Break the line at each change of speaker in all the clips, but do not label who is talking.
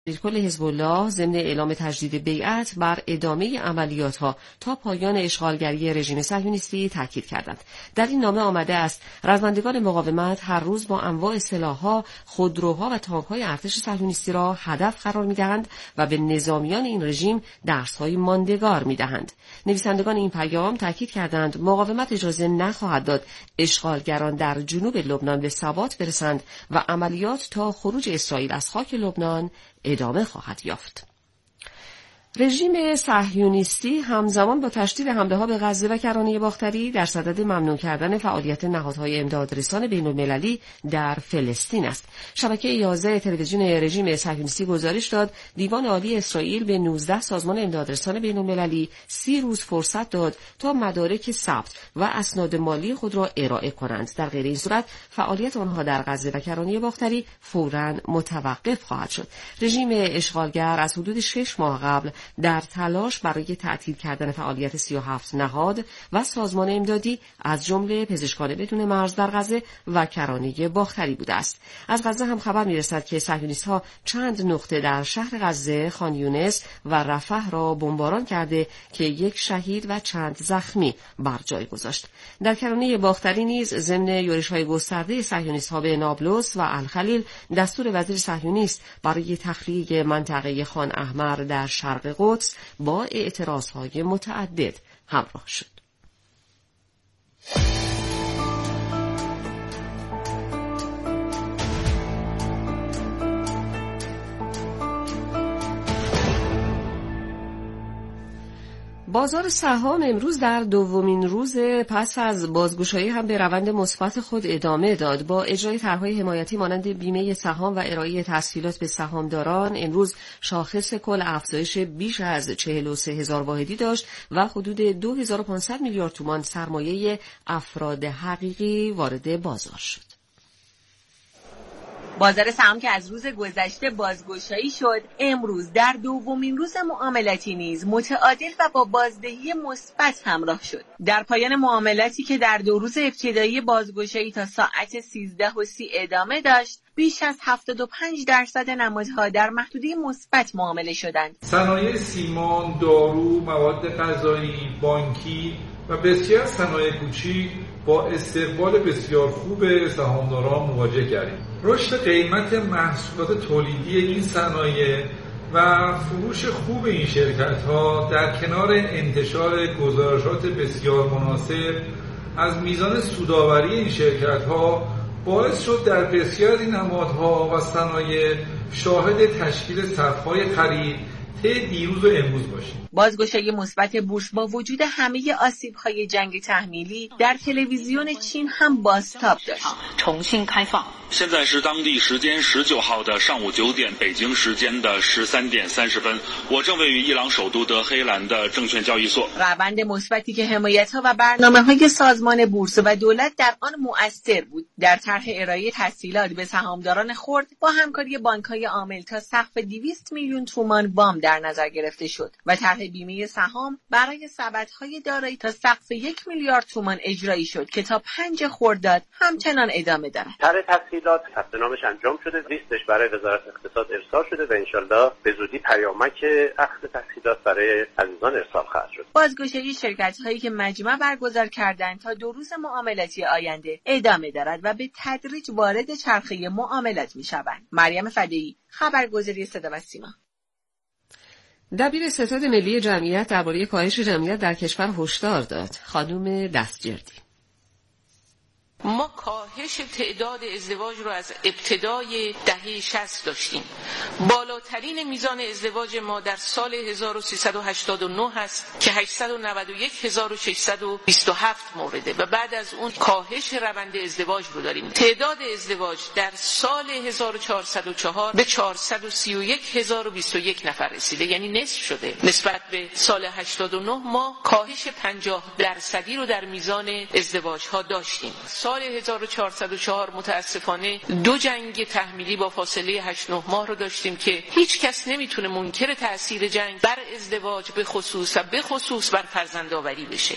کل حزب الله ضمن اعلام تجدید بیعت بر ادامه عملیات‌ها تا پایان اشغالگری رژیم صهیونیستی تاکید کردند. در این نامه آمده است رزمندگان مقاومت هر روز با انواع سلاح‌ها، خودروها و تانک‌های ارتش صهیونیستی را هدف قرار می‌دهند و به نظامیان این رژیم درس‌های ماندگار می‌دهند. نویسندگان این پیام تاکید کردند مقاومت اجازه نخواهد داد اشغالگران در جنوب لبنان به ثبات برسند و عملیات تا خروج اسرائیل از خاک لبنان ادامه خواهد یافت. رژیم صهیونیستی همزمان با تشدید حمله‌ها به غزه و کرانه باختری در صدد ممنوع کردن فعالیت نهادهای امدادرسان بین‌المللی در فلسطین است. شبکه 11 تلویزیون رژیم صهیونیستی گزارش داد دیوان عالی اسرائیل به 19 سازمان امدادرسان بین‌المللی 30 روز فرصت داد تا مدارک ثبت و اسناد مالی خود را ارائه کنند. در غیر این صورت فعالیت آنها در غزه و کرانه باختری فوراً متوقف خواهد شد. رژیم اشغالگر از حدود 6 ماه قبل در تلاش برای تعطیل کردن فعالیت 37 نهاد و سازمان امدادی از جمله پزشکان بدون مرز در غزه و کرانه باختری بوده است. از غزه هم خبر می‌رسد که صهیونیست‌ها چند نقطه در شهر غزه، خان یونس و رفح را بمباران کرده که یک شهید و چند زخمی بر جای گذاشت. در کرانه باختری نیز ضمن یورش‌های گسترده صهیونیست‌ها به نابلس و الخلیل دستور وزیر صهیونیست برای تخلیه منطقه خان احمر در شرق قدس با اعتراضهای متعدد همراه شد. بازار سهام امروز در دومین روز پس از بازگشایی هم به روند مثبت خود ادامه داد. با اجرای طرح‌های حمایتی مانند بیمه سهام و ارائه تسهیلات به سهامداران امروز شاخص کل افزایش بیش از 43,000 واحدی داشت و حدود 2500 میلیارد تومان سرمایه افراد حقیقی وارد بازار شد.
بازار سهام که از روز گذشته بازگشایی شد، امروز در دومین روز معاملاتی نیز متعادل و با بازدهی مثبت همراه شد. در پایان معاملاتی که در 2 روز ابتدایی بازگشایی تا ساعت 13:30 ادامه داشت، بیش از 75% نمادها در محدوده مثبت معامله شدند.
صنایع سیمان، دارو، مواد غذایی، بانکی و بسیار صنایع کوچیک با استقبال بسیار خوب سهامداران مواجه کردیم. رشد قیمت محصولات تولیدی این صنایع و فروش خوب این شرکت‌ها در کنار انتشار گزارشات بسیار مناسب از میزان سودآوری این شرکت‌ها باعث شد در بسیاری از این نمادها و صنایع شاهد تشکیل صف‌های خرید طی دیروز و امروز باشیم.
بازگشایی مثبت بورس با وجود همه آسیب‌های جنگ تحمیلی در تلویزیون چین هم بازتاب داشت.
现在是当地时间19号的上午9点，北京时间的13点30分。我正位于伊朗首都德黑兰的证券交易所。
روند مثبتی که حمایت‌ها و برنامه‌های سازمان بورس و دولت در آن مؤثر بود. در طرح ارائه تسهیلات به سهامداران خرد با همکاری بانک‌های عامل تا سقف 200 میلیون تومان وام در نظر گرفته شد و طرح بیمه سهام برای سبدهای دارایی تا سقف 1 میلیارد تومان اجرایی شد که تا 5 خرداد همچنان ادامه دارد.
طرح تسهیلات ثبت نامش انجام شده، لیستش برای وزارت اقتصاد ارسال شده و انشالله به زودی پیامک اخذ تسهیلات برای عزیزان ارسال خواهد شد.
بازگشایی شرکت‌هایی که مجمع برگزار کردند تا 2 روز معاملاتی آینده ادامه دارد و به تدریج وارد چرخه معاملات می‌شوند. مریم فدایی، خبرگزاری صدا و سیما.
دبیر ستاد ملی جمعیت درباره کاهش جمعیت در کشور هشدار داد. خانم دستجردی:
ما کاهش تعداد ازدواج رو از ابتدای دهه 60 داشتیم. بالاترین میزان ازدواج ما در سال 1389 هست که 891,627 مورده و بعد از اون کاهش روند ازدواج رو داریم. تعداد ازدواج در سال 1404 به 431,021 نفر رسیده، یعنی نصف شده. نسبت به سال 89 ما کاهش 50% رو در میزان ازدواج ها داشتیم. سال 1404 متاسفانه 2 جنگ تحمیلی با فاصله 8-9 ماه رو داشتیم که هیچ کس نمیتونه منکر تأثیر جنگ بر ازدواج به خصوص بر فرزندآوری بشه.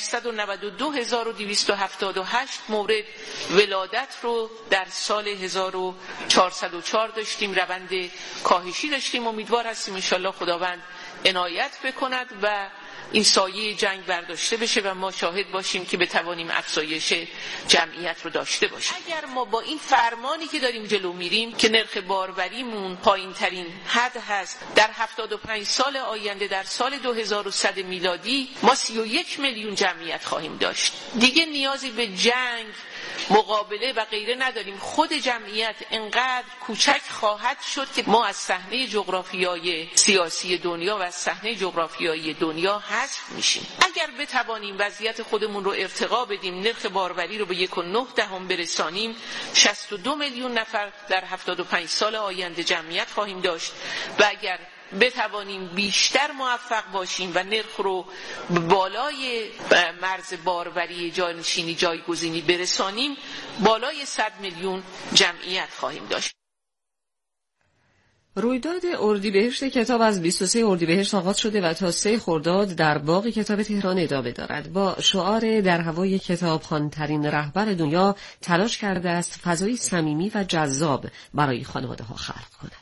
892,278 مورد ولادت رو در سال 1404 داشتیم، روند کاهشی داشتیم. امیدوار هستیم انشالله خداوند عنایت بکند و این سایه جنگ برداشته بشه و ما شاهد باشیم که بتوانیم افزایش جمعیت رو داشته باشیم. اگر ما با این فرمانی که داریم جلو میریم که نرخ باروریمون پایین ترین حد هست، در 75 سال آینده در سال 2100 میلادی ما 31 میلیون جمعیت خواهیم داشت. دیگه نیازی به جنگ، مقابله و غیره نداریم. خود جمعیت انقدر کوچک خواهد شد که ما از صحنه جغرافیایی سیاسی دنیا و از صحنه جغرافیایی دنیا حذف میشیم. اگر بتوانیم وضعیت خودمون رو ارتقا بدیم، نرخ باروری رو به 1.9 برسانیم، 62 میلیون نفر در 75 سال آینده جمعیت خواهیم داشت و اگر بتوانیم بیشتر موفق باشیم و نرخ رو بالای مرز باروری جانشینی جایگزینی برسانیم، بالای 100 میلیون جمعیت خواهیم داشت.
رویداد اردیبهشت کتاب از 23 اردیبهشت آغاز شده و تا 3 خرداد در باغ کتاب تهران ادامه دارد. با شعار در هوای کتابخوان‌ترین رهبر دنیا تلاش کرده است فضایی صمیمی و جذاب برای خانواده‌ها خلق کند.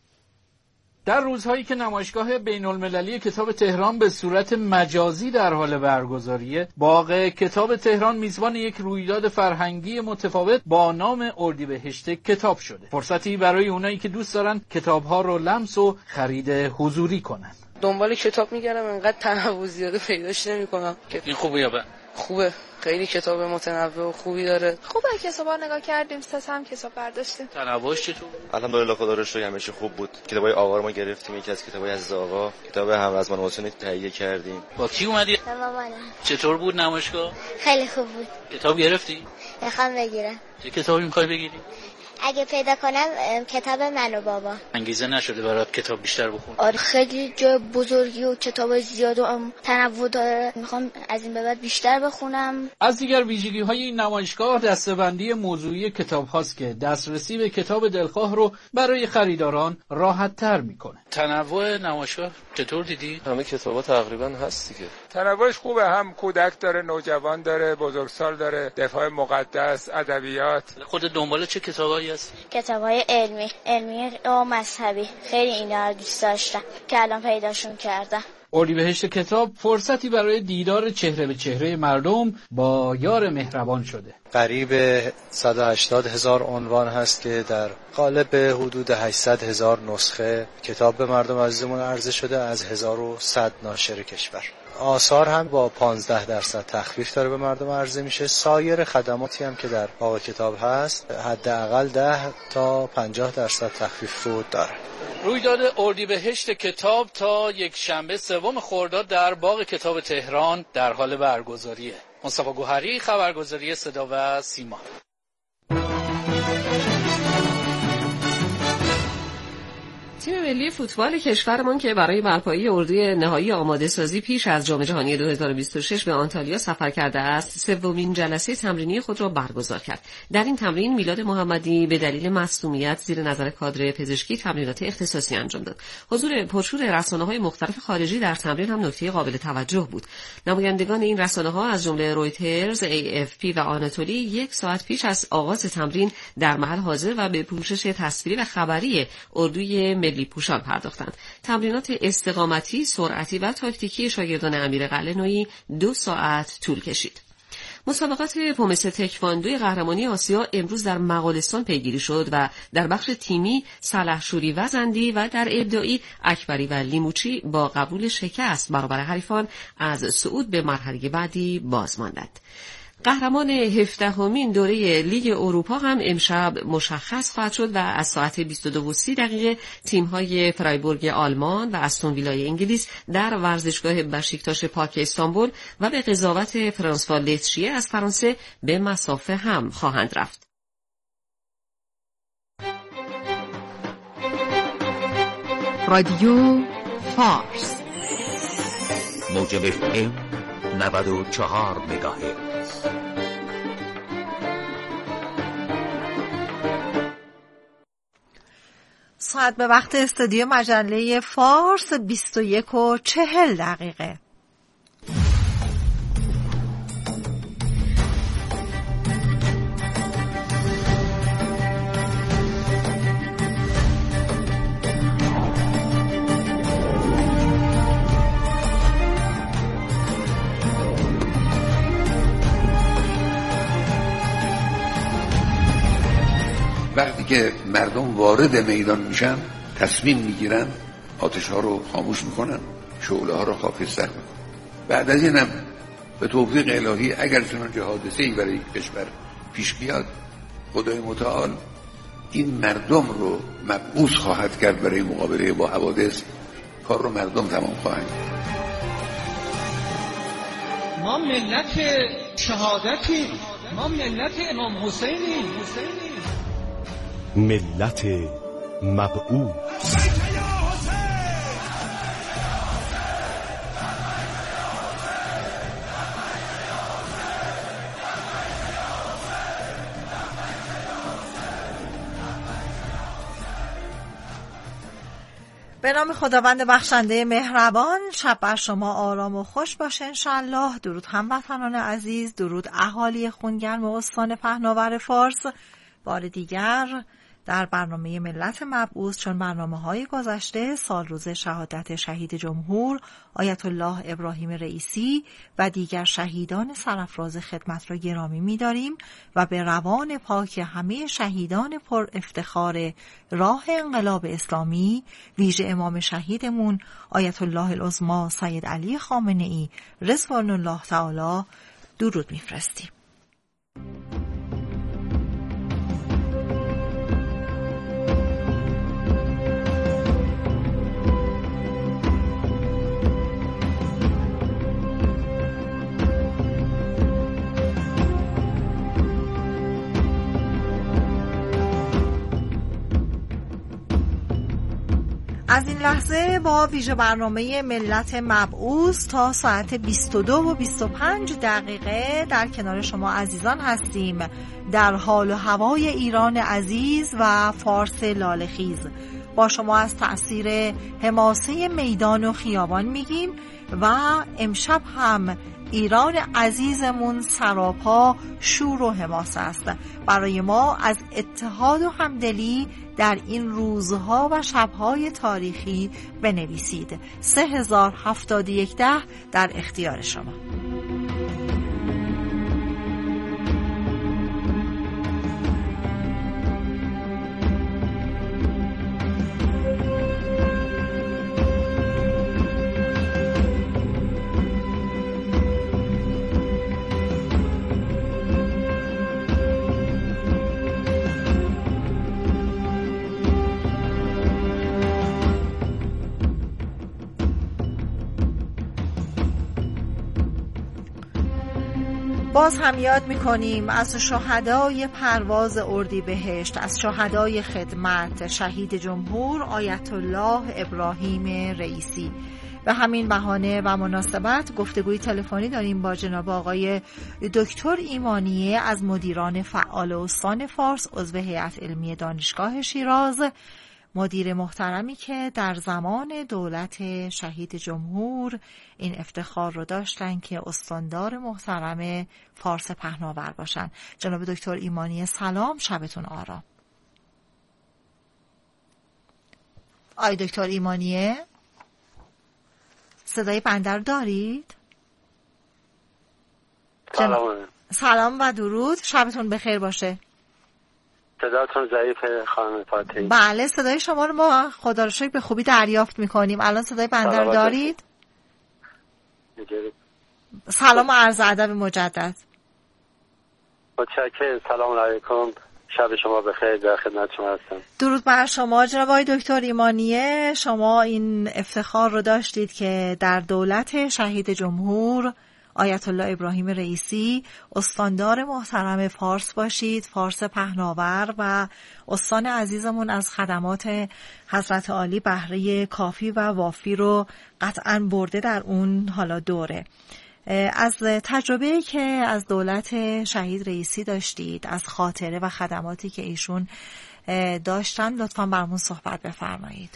در روزهایی که نمایشگاه بین‌المللی کتاب تهران به صورت مجازی در حال برگزاریه، باغ کتاب تهران میزبان یک رویداد فرهنگی متفاوت با نام اردیبهشت کتاب شده. فرصتی برای اونایی که دوست دارن کتاب‌ها رو لمس و خرید حضوری کنن.
دنبال کتاب میگردم، انقدر تنوع زیاده پیداش نمی‌کنم.
این خوبه یا بد؟
خوبه، خیلی کتاب متنوع و خوبی داره.
خوبه، کتابا نگاه کردیم، 3 هم کتاب برداشتیم.
تنوعش چطور؟
الحمدلله خدا رو شکر همیشه خوب بود. کتابای آوار ما گرفتیم، یکی از کتابای عزیز آقا، کتاب همرزمان حسینی تهیه کردیم.
با کی اومدی؟
با مامانم.
چطور بود نمایشگاه؟
خیلی خوب بود.
کتاب گرفتی؟
میخوام بگیرم.
چه کتابی میخوای بگیری؟
اگه پیدا کنم کتاب من و بابا.
انگیزه نشده برات کتاب بیشتر بخونی؟
آره، خیلی جای بزرگی و کتاب زیاد و تنوع داره. میخوام از این به بعد بیشتر بخونم.
از دیگر ویژگی‌های این نمایشگاه دسته‌بندی موضوعی کتاب هاست که دسترسی به کتاب دلخواه رو برای خریداران راحت‌تر میکنه. تنوع نمایشگاه چطور دیدی؟
همه کتابا تقریبا هست دیگه.
تنوعش خوبه، هم کودک داره، نوجوان داره، بزرگسال داره، دفاع مقدس، ادبیات.
خود دنبال چه کتابایی هست؟
کتابای علمی و مذهبی. خیلی اینا رو دوست داشتم که الان پیداشون کردم.
اردیبهشت کتاب فرصتی برای دیدار چهره به چهره مردم با یار مهربان شده.
قریب 180,000 عنوان هست که در قالب حدود 800,000 نسخه کتاب به مردم عزیزمون عرضه شده از 1100 ناشر کشور. آثار هم با 15% تخفیف داره به مردم عرضه میشه. سایر خدماتی هم که در باغ کتاب هست حداقل 10 تا 50% تخفیف رو داره.
رویداد اردیبهشت کتاب تا یک شنبه 3 خرداد در باغ کتاب تهران در حال برگزاریه. مصطفی گوهری، خبرگزاری صدا و سیما.
تیم ملی فوتبال کشورمان که برای برپایی اردوی نهایی آماده سازی پیش از جام جهانی 2026 به آنتالیا سفر کرده است، 3مین جلسه تمرینی خود را برگزار کرد. در این تمرین میلاد محمدی به دلیل مصونیت زیر نظر کادر پزشکی تمرینات اختصاصی انجام داد. حضور پرشور رسانه‌های مختلف خارجی در تمرین هم نکته قابل توجه بود. نمایندگان این رسانه‌ها از جمله رویترز، AFP و آناتولی 1 ساعت پیش از آغاز تمرین در محل حاضر و به پوشش تصویری و خبری اردوی ملی پوشان پرداختند. تمرینات استقامتی، سرعتی و تاکتیکی شاگردان امیر قلعه‌نویی 2 ساعت طول کشید. مسابقات پومس تکواندوی قهرمانی آسیا امروز در مغولستان پیگیری شد و در بخش تیمی سلحشوری وزندی و در ابداعی اکبری و لیموچی با قبول شکست برابر حریفان از صعود به مرحله بعدی باز ماندند. قهرمان 17مین دوره لیگ اروپا هم امشب مشخص خواهد شد و از ساعت 22:30 تیم‌های فرایبورگ آلمان و استون ویلای انگلیس در ورزشگاه بشیکتاش پاک استانبول و به قضاوت فرانسوا لیتشیه از فرانسه به مسافه هم خواهند رفت.
رادیو فارس موجب FM 94 مگاهرتز. ساعت به وقت استودیو مجله فارس 21:40.
وقتی که مردم وارد میدان میشن تصمیم میگیرن آتش ها رو خاموش میکنن، شعله ها رو خاکستر میکنن. بعد از اینم به توفیق الهی اگر چنانچه حادثه‌ای برای کشور پیش بیاد، خدای متعال این مردم رو مبعوث خواهد کرد برای مقابله با حوادث. کار رو مردم تمام خواهند کرد.
ما ملت شهادتی، ما ملت امام حسینی،
ملت مبعوث.
به نام خداوند بخشنده مهربان. شب بر شما آرام و خوش باشه انشالله. درود هموطنان عزیز، درود اهالی خونگرم استان پهناور فارس. بار دیگر در برنامه ملت مبعوث، چون برنامه‌های گذشته سال روز شهادت شهید جمهور آیت الله ابراهیم رئیسی و دیگر شهیدان سرافراز خدمت را گرامی می‌داریم و به روان پاک همه شهیدان پر افتخار راه انقلاب اسلامی، ویژه امام شهیدمون آیت الله العظمی سید علی خامنه‌ای رضوان الله تعالی درود می‌فرستیم. از این لحظه با ویژه برنامه ملت مبعوث تا ساعت 22:25 در کنار شما عزیزان هستیم، در حال و هوای ایران عزیز و فارس لاله‌خیز. با شما از تأثیر حماسه میدان و خیابان میگیم و امشب هم ایران عزیزمون سراپا شور و حماسه است. برای ما از اتحاد و همدلی در این روزها و شبهای تاریخی بنویسید. 3071 در اختیار شما. باز هم یاد میکنیم از شهدای پرواز اردیبهشت، از شهدای خدمت شهید جمهور آیت الله ابراهیم رئیسی. به همین بهانه و مناسبت گفتگوی تلفنی داریم با جناب آقای دکتر ایمانیه از مدیران فعال استان فارس، عضو هیئت علمی دانشگاه شیراز، مدیر محترمی که در زمان دولت شهید جمهور این افتخار رو داشتن که استاندار محترم فارس پهناور باشن. جناب دکتر ایمانیه سلام، شبتون آرام. آقای دکتر ایمانیه صدای بنده رو دارید؟ سلام و درود، شبتون بخیر باشه.
صداتون ضعیفه خانم فاتحی.
بله صدای شما رو ما خدا رو شکر به خوبی دریافت میکنیم. الان صدای بنده رو دارید؟ سلام و عرض ادب مجدد.
متشکرم. سلام علیکم، شب شما بخیر، در خدمت شما هستم.
درود بر شما جناب آقای دکتر ایمانیه. شما این افتخار رو داشتید که در دولت شهید جمهور آیت الله ابراهیم رئیسی استاندار محترم فارس باشید، فارس پهناور، و استان عزیزمون از خدمات حضرت عالی بهره کافی و وافی رو قطعاً برده در اون حالا دوره. از تجربه‌ای که از دولت شهید رئیسی داشتید، از خاطره و خدماتی که ایشون داشتن لطفا برامون صحبت بفرمایید.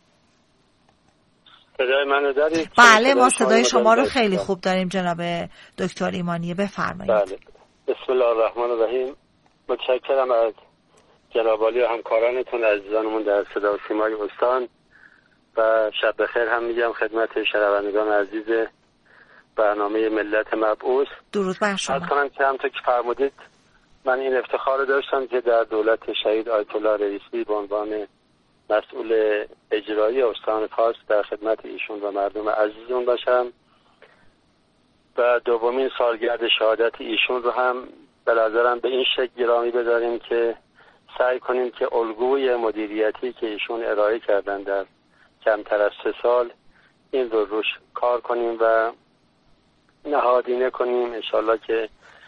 صدای منو دارید؟
بله ما صدای شما رو خیلی خوب داریم جناب دکتر ایمانی، بفرمایید.
بله. بسم الله الرحمن الرحیم. متشکرم از جناب عالی و همکارانتون عزیزانمون در صدا و سیمای استان و شب بخیر هم میگم خدمت شنوندگان عزیز برنامه ملت مبعوث.
درود بر شما.
عرض کنم که همونطور که فرمودید من این افتخار رو داشتم که در دولت شهید آیت الله رئیسی به عنوان مسئول اجرایی استان فارس در خدمت ایشون و مردم عزیزون باشم و دومین سالگرد شهادت ایشون رو هم به نظرم به این شکل گرامی بداریم که سعی کنیم که الگوی مدیریتی که ایشون ارائه کردن در کمتر از 3 سال این رو روش کار کنیم و نهادینه کنیم. انشالله که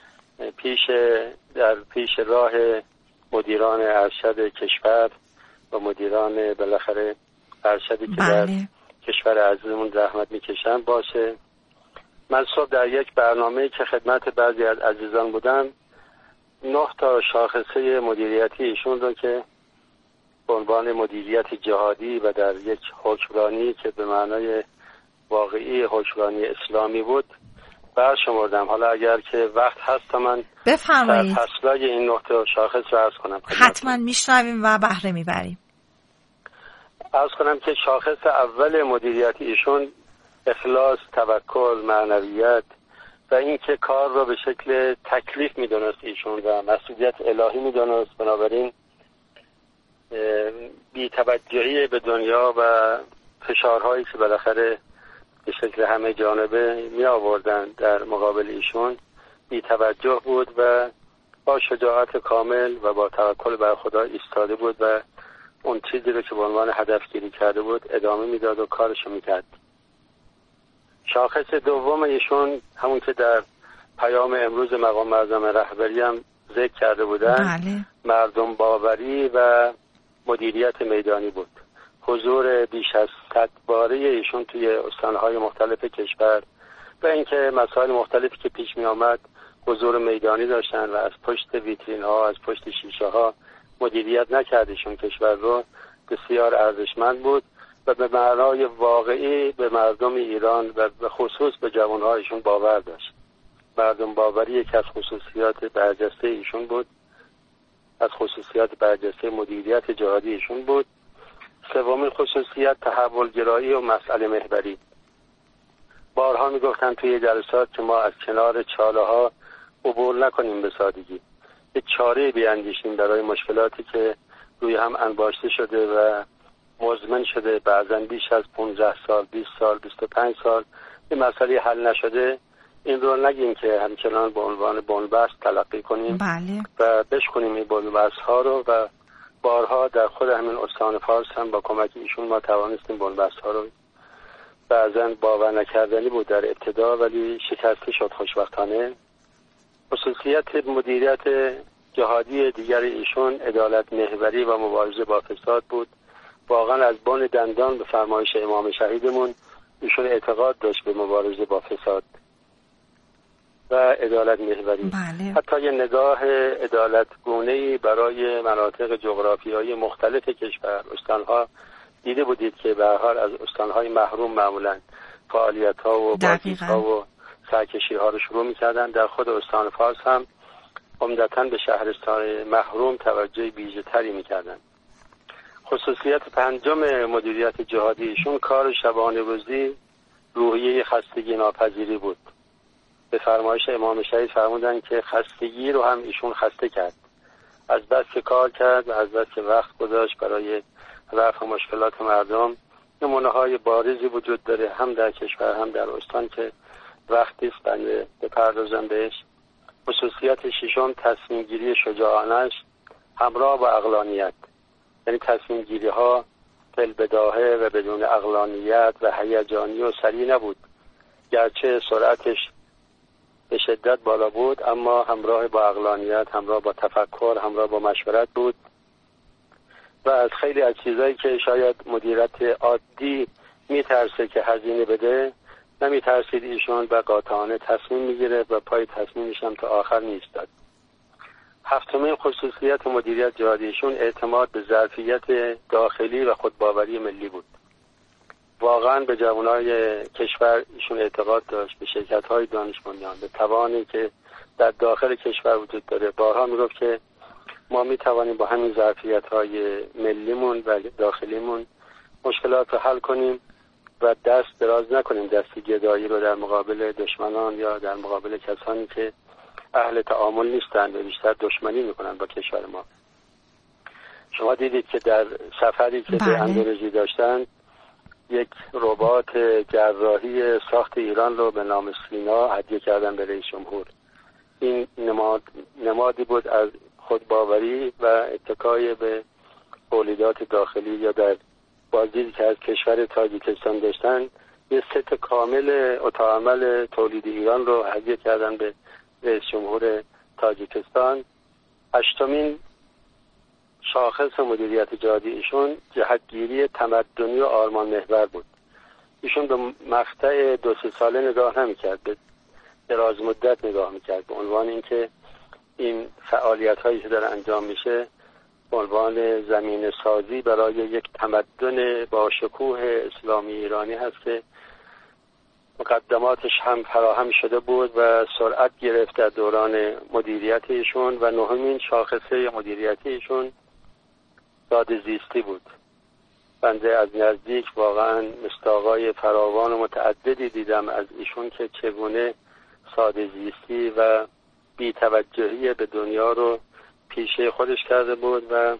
پیش راه مدیران ارشد کشور و مدیران بالاخره ارشدی که در کشور عزیزمون زحمت میکشن باشه. من صبح در یک برنامه که خدمت بعضی از عزیزان بودم 9 تا شاخصه مدیریتی ایشون رو که به عنوان مدیریت جهادی و در یک حکمرانی که به معنای واقعی حکمرانی اسلامی بود برشمردم. حالا اگر که وقت هست تا من
بفرمایید
فصلای این 9 تا شاخص رو عرض کنم.
حتما میشنویم و بهره میبریم.
عرض کنم که شاخص اول مدیریتی ایشون اخلاص، توکل، معنویت و اینکه کار رو به شکل تکلیف میدونست ایشون و مسئولیت الهی میدونست. بنابراین بی‌توجهی به دنیا و فشارهایی که بالاخره به شکل همه جانبه می آوردن در مقابل ایشون بی‌توجه بود و با شجاعت کامل و با توکل بر خدا ایستاده بود و اون چیزی رو که به عنوان هدف گیری کرده بود ادامه میداد و کارشو میکرد. شاخص دوم ایشون همون که در پیام امروز مقام معظم رهبری هم ذکر کرده بودن مردم باوری و مدیریت میدانی بود. حضور بیش از 100 باره ایشون توی استانهای مختلف کشور و اینکه مسائل مختلفی که پیش می آمد حضور میدانی داشتن و از پشت ویترین ها از پشت شیشه ها مدیریت نکردشون کشور رو بسیار ارزشمند بود و به معنای واقعی به مردم ایران و به خصوص به جوانهایشون باور داشت. مردم باوری یکی از خصوصیات برجسته ایشون بود، از خصوصیات برجسته مدیریت جهادی ایشون بود. سومین خصوصیت تحولگرایی و مسئله محوری. بارها میگفتن توی جلسات که ما از کنار چاله ها عبور نکنیم به سادگی، یک چاره بیاندیشیم برای مشکلاتی که روی هم انباشته شده و مزمن شده، بعضا بیش از 15 سال 20 سال 25 سال این مسئله حل نشده. این رو نگیم که همچنان به عنوان بن‌بست تلقی کنیم و بشکنیم این بن‌بست ها رو و بارها در خود همین استان فارس هم با کمک ایشون ما توانستیم بن‌بست ها رو بعضا باور نکردنی بود در ابتدا ولی شکسته شد خوشبختانه. خصوصیت مدیریت جهادی دیگر ایشون عدالت محوری و مبارزه با فساد بود. واقعا از بن دندان به فرمایش امام شهیدمون ایشون اعتقاد داشت به مبارزه با فساد و عدالت محوری. حتی یه نگاه عدالت گونه‌ای برای مناطق جغرافیایی مختلف کشور، استانها دیده بودید که به هر حال از استانهای محروم معمولا فعالیت‌ها و بازدیدها و سرکشی‌ها رو شروع می‌کردن. در خود استان فارس هم عمدتاً به شهرستان محروم توجه ویژه‌تری می‌کردن. خصوصیت پنجم مدیریت جهادیشون کار شبانه روزی روحیه خستگی ناپذیری بود. به فرمایش امام شهید فرمودن که خستگی رو هم ایشون خسته کرد. از بس که کار کرد و از بس که وقت گذاشت برای رفع مشکلات مردم. نمونه‌های بارزی وجود داره هم در کشور هم در استان که وقتی است بنده بپردازم بهش. خصوصیت ششم تصمیم گیری شجاعانش همراه با عقلانیت، یعنی تصمیم گیری ها بالبداهه و بدون عقلانیت و هیجانی و سریع نبود. گرچه سرعتش به شدت بالا بود اما همراه با عقلانیت، همراه با تفکر، همراه با مشورت بود و از خیلی از چیزایی که شاید مدیریت عادی میترسه که هزینه بده نمیترسید ایشون و قاطعانه تصمیم میگیره و پای تصمیمش هم تا آخر نیستاد. هفتمین خصوصیت مدیریت جهادیشون اعتماد به ظرفیت داخلی و خودباوری ملی بود. واقعا به جوانای کشور ایشون اعتقاد داشت، به شرکت‌های دانشمندان، به توانی که در داخل کشور وجود داره. بارها میگفت که ما میتوانیم با همین ظرفیت‌های ملیمون و داخلیمون مشکلات رو حل کنیم و دست دراز نکنیم، دست گدایی رو در مقابل دشمنان یا در مقابل کسانی که اهل تعامل نیستند و بیشتر دشمنی میکنن با کشور ما. شما دیدید که در سفری که به اندونزی داشتن یک ربات جراحی ساخت ایران رو به نام سینا هدیه کردن به رئیس جمهور. این نمادی بود از خودباوری و اتکای به تولیدات داخلی. یا در بازدیدی که از کشور تاجیکستان داشتن یه ست کامل اتاق عمل تولید ایران رو هدیه کردن به رئیس جمهور تاجیکستان. هشتمین شاخص مدیریت جهادی ایشون جهتگیری تمدنی و آرمان محور بود. ایشون به مقطع 2-3 ساله نگاه نمی‌کرد، به دراز مدت نگاه می‌کرد، به عنوان اینکه این فعالیت‌هایی که داره انجام میشه به عنوان زمین سازی برای یک تمدن با شکوه اسلامی ایرانی هست که مقدماتش هم فراهم شده بود و سرعت گرفت در دوران مدیریت ایشون. و نهمین شاخصه مدیریت ایشون ساده زیستی بود. بنده از نزدیک واقعا مصداقای فراوان و متعددی دیدم از ایشون که چگونه ساده زیستی و بی‌توجهی به دنیا رو پیشه خودش کرده بود و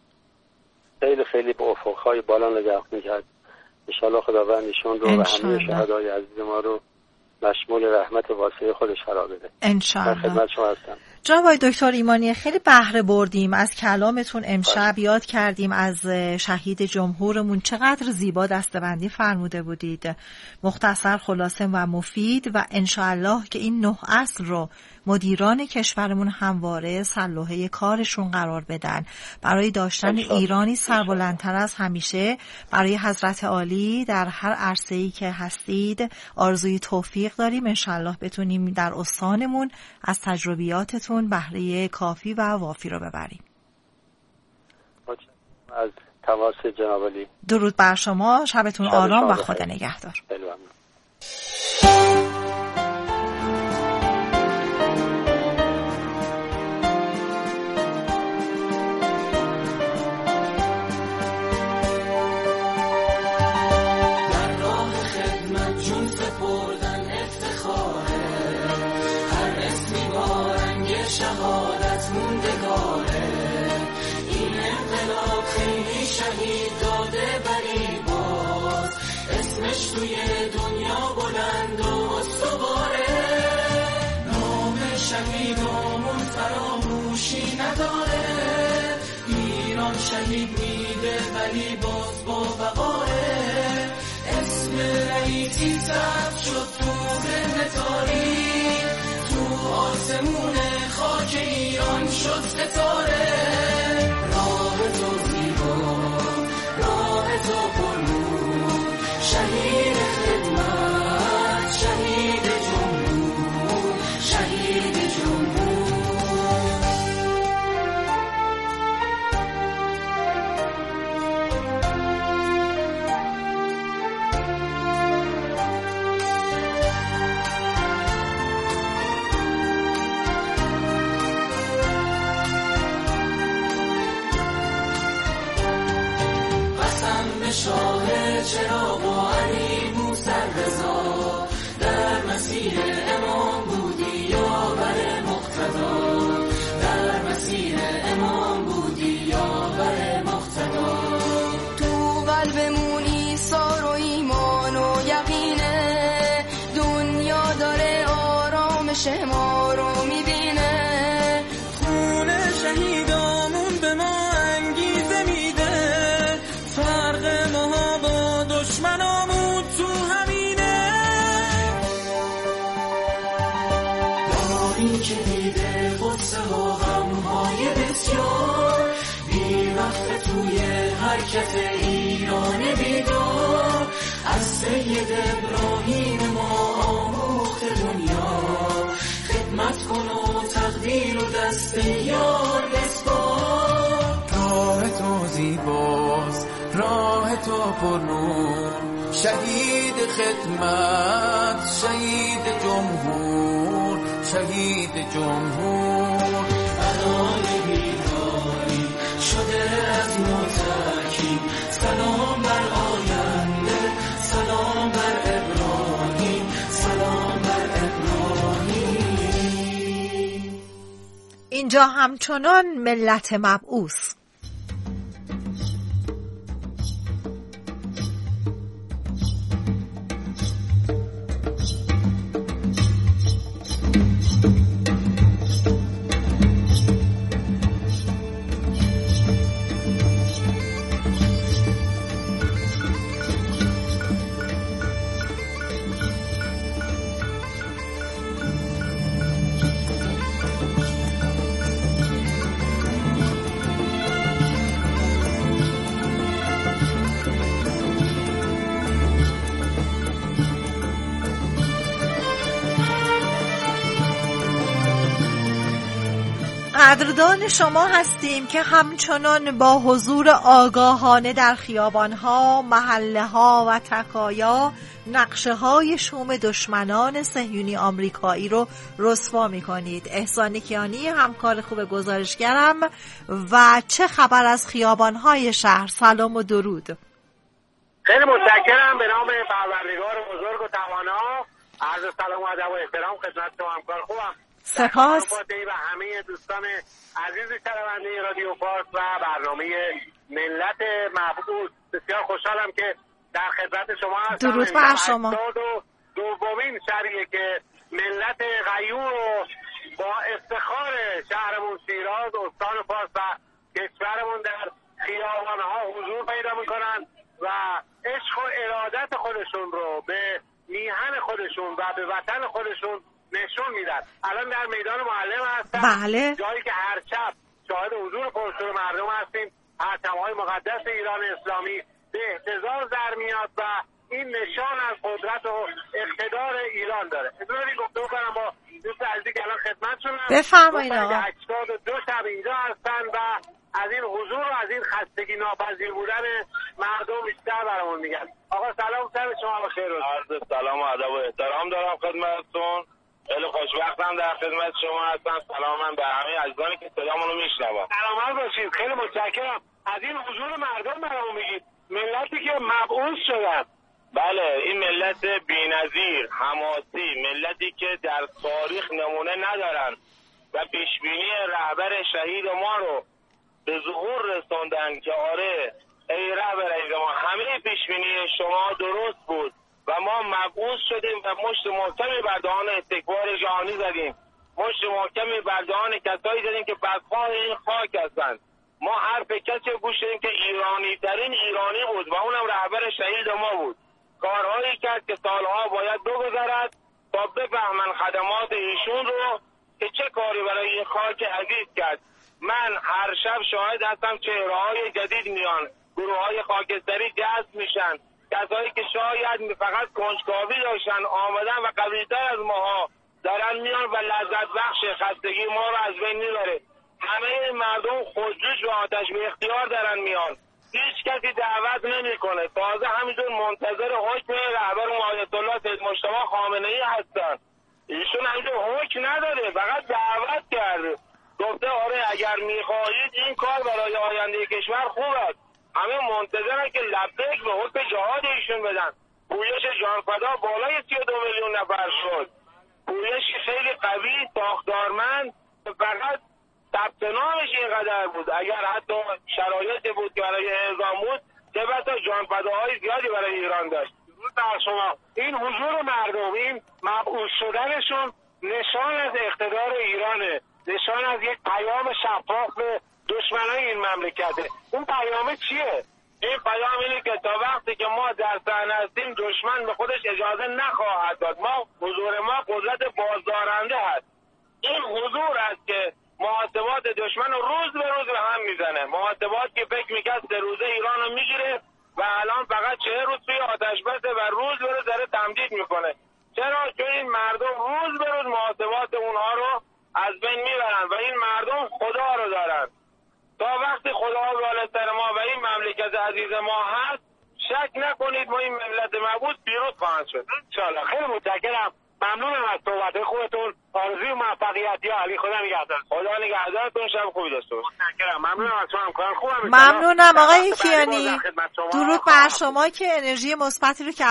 خیلی خیلی به افقهای بالا نگاه می‌کرد. انشاءالله خداوند ایشون رو و همه شهدای عزیز ما رو مشمول رحمت واسع خودش قرار بده.
انشاءالله.
خدمت شما هستم.
جناب آقای دکتر ایمانی، خیلی بهره بردیم از کلامتون امشب. یاد کردیم از شهید جمهورمون، چقدر زیبا دستبندی فرموده بودید، مختصر، خلاصه و مفید. و انشاءالله که این 9 اصل رو مدیران کشورمون همواره سلوحه کارشون قرار بدن برای داشتن ایرانی سربلندتر از همیشه. برای حضرت عالی در هر عرصه‌ای که هستید آرزوی توفیق داریم. انشاءالله بتونیم در استانمون از تجربیاتتون بهره کافی و وافی رو ببریم.
از تماس جناب علی.
درود بر شما، شبتون آرام و خدا نگهدار.
شهادت موندگاره، این انقلاب خیلی شهید داده بری باز، اسمش توی دنیا بلند و استواره، نام شهیدامون فراموشی نداره، ایران شهید میده ولی باز با وقاره، اسم رئیسی ثبت شد تو ذهن تاریخ، تو آسمون خاک ایران شد ستاره، راه تو زیبا، راه تو پرنور، شهید خدمت، شهید جمهور، شهید جمهور. شاه چراغ و علی موسی رضا، در مسیر امام بودی یا بر مقتدا، در مسیر امام بودی یا بر مقتدا،
تو قلبمون ایثار و ایمان و یقینه، دنیا داره آرامش ما رو میبینه، خون شهیدامون به ما انگیزه میده، فرق ما با دشمنامون تو همینه،
داری که دیده غصه و غمهای بسیار، بی‌وقت توی حرکت ایران بیدار، از سید ابراهیم ما آموخت دنیا، خدمت کن و تقدیر و دست یار بسپار.
راه تو زیباست، راه تو پر نور، شهید خدمت، شهید جمهور، شهید جمهور.
فدای بیداری شده از متکی، سلام بر آینده، سلام بر ابراهیم، سلام بر ابراهیم.
اینجا همچنان ملت مبعوث. قدردان شما هستیم که همچنان با حضور آگاهانه در خیابانها، محله‌ها و تکایا نقشه‌های شوم دشمنان صهیونی آمریکایی رو رسوا می‌کنید. احسان کیانی، همکار خوب گزارشگرم. و چه خبر از خیابان‌های شهر؟ سلام و درود.
خیلی متشکرم. به نام پروردگار بزرگ و توانا عرض سلام و ادب و احترام خدمت شما همکار خوبم.
سپاس.
و همه دوستان عزیز شنونده رادیو فارس و برنامه ملت مبعوث، بسیار خوشحالم که در خدمت شما هستم.
درود بر شما.
دومین شهریه که ملت غیور و با افتخار شهرمون شیراز، استان فارس و کشورمون در خیابانها حضور پیدا میکنن و عشق و ارادت خودشون رو به میهن خودشون و به وطن خودشون نشون میدن. الان در میدان معلم هستم.
بله.
جایی که هر شب شاهد حضور پرشور مردم هستیم. پرچم‌های مقدس ایران اسلامی به اهتزاز در میاد و این نشان از قدرت و اقتدار ایران داره. اجازه گفتگو کنم با دوست عزیزی که الان خدمتتون هستم.
بفرمایید آقا.
82 شب اینجا هستن و از این حضور و از این خستگی ناپذیر بودن مردم بیشتر برامون میگن. آقا سلام، شب شما بخیر.
عرض سلام و ادب و احترام دارم خدمتتون. خیلی خوشبختم در خدمت شما هستم. سلام به همه عزیزانی که صدامون رو میشنون.
سلامت باشید. خیلی متشکرم. از این حضور مردم برامون میگید. ملتی که مبعوث شدن.
بله، این ملت بی‌نظیر، حماسی، ملتی که در تاریخ نمونه ندارن و پیشبینی رهبر شهید ما رو به ظهور رسوندن که آره ای رهبر ما، همه پیشبینی شما درست بود و ما مبعوث شدیم و مشت محکمی بر دهان استکبار جهانی زدیم. مشت محکمی بر دهان کسایی زدیم که بدخواه این خاک هستند. ما حرف کسی گوش دادیم که ایرانی ترین ایرانی بود و اونم رهبر شهید ما بود. کارهایی کرد که سالها باید بگذرد تا بفهمن خدمات ایشون رو که چه کاری برای این خاک عزیز کرد. من هر شب شاهد هستم چهره‌های جدید میان، گروه‌های خاکستری جذب میشن، کسایی که شاید فقط کنجکاوی داشتن آمدن و قوی‌تر از ماها دارن میان و لذت بخش خستگی ما رو از بین میبره. همه مردم خودجوش و آتش به اختیار دارن میان، هیچ کسی دعوت نمیکنه. تازه همینطور منتظر حکم رهبر آیت الله سید مجتبی خامنه‌ای هستن. ایشون همینطور حکم نداره، فقط دعوت کرده، گفته آره اگر میخواهید این کار برای آینده کشور خوب است. همه منتظرن که لبیک به حکم جهاد ایشون بدن. پویش جانفدا بالای 32 میلیون نفر شد. پویش خیلی قوی، ساختارمند، فقط ثبت نامش اینقدر بود. اگر حتی شرایطی بود که برای اعزام بود، چه بسا جانفداهای زیادی برای ایران داشت. در شما این حضور مردم، این مبعوث شدنشون نشان از اقتدار ایرانه، نشان از یک پیام شفاف به دشمنای این مملکته. اون پیام چیه؟ این پیام اینه که تا وقتی که ما در صحنه هستیم دشمن به خودش اجازه نخواهد داد. ما حضور ما قدرت بازدارنده هست. این حضور است که محاسبات دشمن رو روز به روز به هم میزنه. محاسبات که فکر میکرد 3 روزه ایران رو میگیره و الان فقط 40 روز توی آتش بسه و روز به روز داره تمدید میکنه. چرا؟ چون این مردم روز به روز محاسبات اونها رو از بین میبرن و این مردم خدا رو دارن. تا وقتی خدا بالاتر ما و این مملکت عزیز ما هست، شک نکنید ما این ملت مبعوث پیروز خواهند شد انشالله. خیلی متشکرم، ممنونم از صحبت خوبتون. آرزوی موفقیت یا علی. خدا نگهدار. خدا نگهدارتون. شب خوبی داشته باشید. متشکرم، ممنونم از شما. همکاران خوبم.
ممنونم آقای کیانی. درود بر شما که انرژی مثبتی رو که